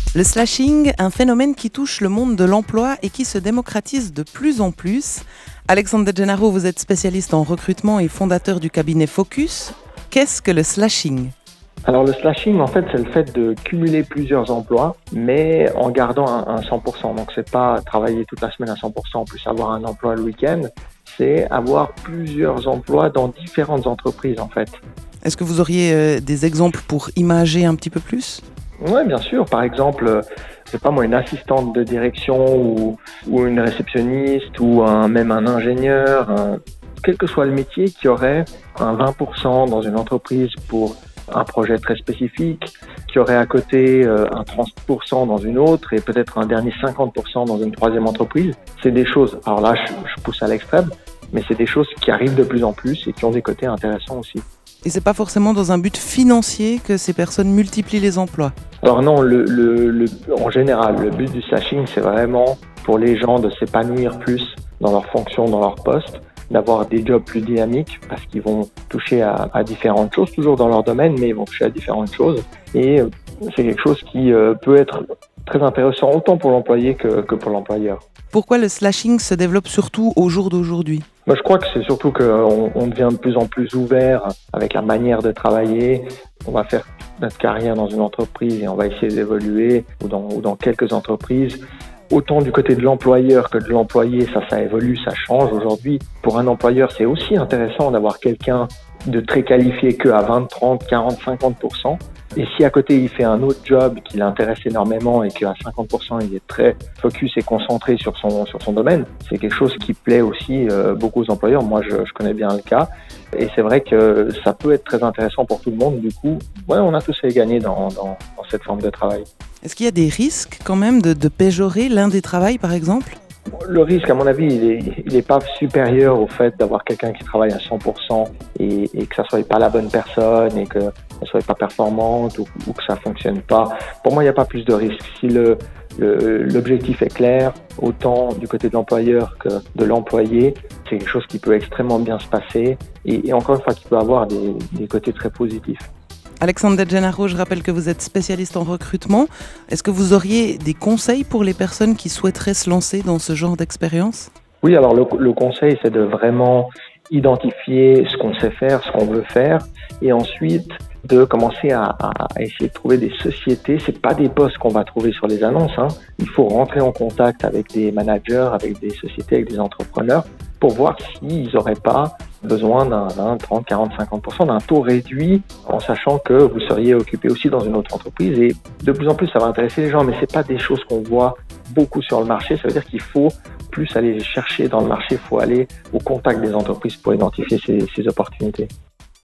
Le slashing, un phénomène qui touche le monde de l'emploi et qui se démocratise de plus en plus. Alexandre De Gennaro, vous êtes spécialiste en recrutement et fondateur du cabinet Focus. Qu'est-ce que le slashing ? Alors le slashing, en fait, c'est le fait de cumuler plusieurs emplois, mais en gardant un 100%. Donc c'est pas travailler toute la semaine à 100%, plus avoir un emploi le week-end. C'est avoir plusieurs emplois dans différentes entreprises, en fait. Est-ce que vous auriez des exemples pour imager un petit peu plus ? Oui, bien sûr. Par exemple, c'est pas moi, une assistante de direction ou une réceptionniste ou même un ingénieur, quel que soit le métier, qui aurait un 20% dans une entreprise pour un projet très spécifique, qui aurait à côté un 30% dans une autre et peut-être un dernier 50% dans une troisième entreprise. C'est des choses, alors là je pousse à l'extrême, mais c'est des choses qui arrivent de plus en plus et qui ont des côtés intéressants aussi. Et c'est pas forcément dans un but financier que ces personnes multiplient les emplois. Alors non, en général, le but du slashing, c'est vraiment pour les gens de s'épanouir plus dans leur fonction, dans leur poste, d'avoir des jobs plus dynamiques parce qu'ils vont toucher à différentes choses, toujours dans leur domaine, mais ils vont toucher à différentes choses. Et c'est quelque chose qui peut être très intéressant autant pour l'employé que pour l'employeur. Pourquoi le slashing se développe surtout au jour d'aujourd'hui ? Moi, je crois que c'est surtout qu'on devient de plus en plus ouvert avec la manière de travailler. On va faire notre carrière dans une entreprise et on va essayer d'évoluer ou dans quelques entreprises. Autant du côté de l'employeur que de l'employé, ça évolue, ça change. Aujourd'hui, pour un employeur, c'est aussi intéressant d'avoir quelqu'un de très qualifié qu'à 20, 30, 40, 50%. Et si à côté, il fait un autre job qui l'intéresse énormément et qu'à 50%, il est très focus et concentré sur son domaine, c'est quelque chose qui plaît aussi beaucoup aux employeurs. Moi, je connais bien le cas. Et c'est vrai que ça peut être très intéressant pour tout le monde. Du coup, ouais, on a tous à y gagner dans cette forme de travail. Est-ce qu'il y a des risques quand même de péjorer l'un des travails, par exemple ? Le risque, à mon avis, il est pas supérieur au fait d'avoir quelqu'un qui travaille à 100% et que ça soit pas la bonne personne et que ça soit pas performante ou que ça fonctionne pas. Pour moi, il n'y a pas plus de risque. Si l'objectif est clair, autant du côté de l'employeur que de l'employé, c'est quelque chose qui peut extrêmement bien se passer et encore une fois, qui peut avoir des côtés très positifs. Alexandre De Gennaro, je rappelle que vous êtes spécialiste en recrutement. Est-ce que vous auriez des conseils pour les personnes qui souhaiteraient se lancer dans ce genre d'expérience ? Oui, alors le conseil, c'est de vraiment identifier ce qu'on sait faire, ce qu'on veut faire, et ensuite de commencer à essayer de trouver des sociétés. C'est pas des postes qu'on va trouver sur les annonces, hein. Il faut rentrer en contact avec des managers, avec des sociétés, avec des entrepreneurs, pour voir s'ils n'auraient pas besoin d'un 30, 40, 50%, d'un taux réduit, en sachant que vous seriez occupé aussi dans une autre entreprise. Et de plus en plus, ça va intéresser les gens, mais c'est pas des choses qu'on voit beaucoup sur le marché. Ça veut dire qu'il faut plus aller les chercher dans le marché, il faut aller au contact des entreprises pour identifier ces opportunités.